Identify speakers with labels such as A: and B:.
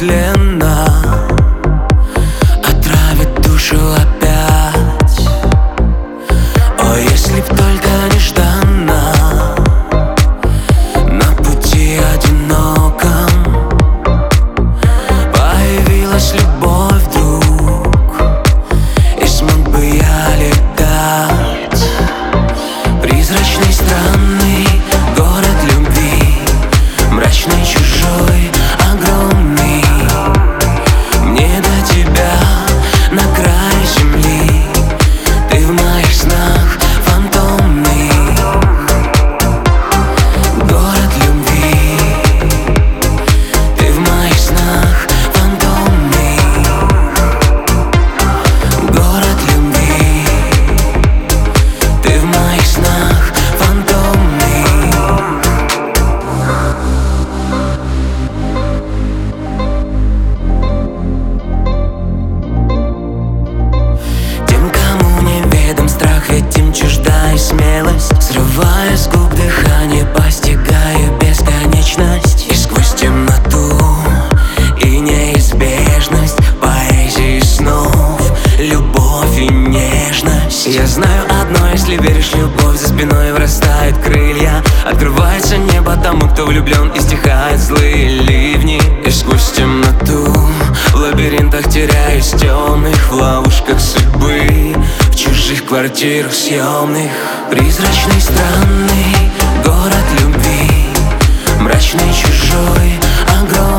A: нетленно отравит душу опять. О, если б только нежданно на пути одиноком появилась любовь вдруг, и смог бы я летать. Призрачный, странный город любви, мрачный, чужой, огромный. Мне до тебя на край земли, ты в моих снах фантомный. Город любви, ты в моих снах фантомный. Город любви, ты в моих снах фантомный. Тем, кому неведом страх, этим чужда и смелость, срывая с губ дыхание, постигаю бесконечность. И сквозь темноту и неизбежность поэзии снов, любовь и нежность. Я знаю одно: если веришь в любовь, за спиной вырастают крылья, открывается небо тому, кто влюблен, и стихают злые ливни. И сквозь темноту в лабиринтах теряюсь темных, в ловушках судьбы, в чужих квартирах съемных. Призрачный, странный город любви, мрачный, чужой, огромный.